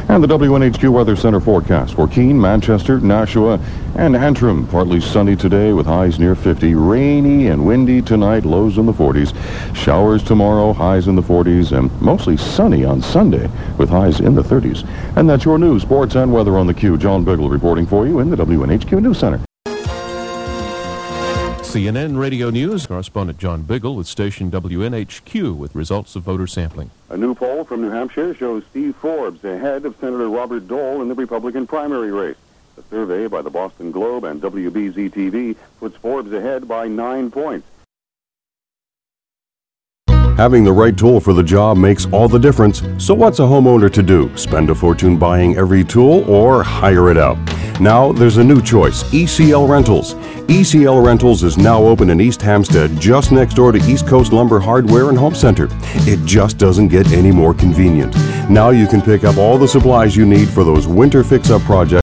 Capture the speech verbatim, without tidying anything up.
And the W N H Q Weather Center forecast for Keene, Manchester, Nashua, and Antrim. Partly sunny today with highs near fifty. Rainy and windy tonight, lows in the forties. Showers tomorrow, highs in the forties, and mostly sunny on Sunday with highs in the thirties. And that's your news, sports, and weather on the Q. John Biggle reporting for you in the W N H Q News Center. C N N Radio News correspondent John Biggle with station W N H Q with results of voter sampling. A new poll from New Hampshire shows Steve Forbes ahead of Senator Robert Dole in the Republican primary race. A survey by the Boston Globe and W B Z T V puts Forbes ahead by nine points. Having the right tool for the job makes all the difference. So what's a homeowner to do? Spend a fortune buying every tool or hire it out? Now there's a new choice, E C L Rentals. E C L Rentals is now open in East Hampstead, just next door to East Coast Lumber Hardware and Home Center. It just doesn't get any more convenient. Now you can pick up all the supplies you need for those winter fix-up projects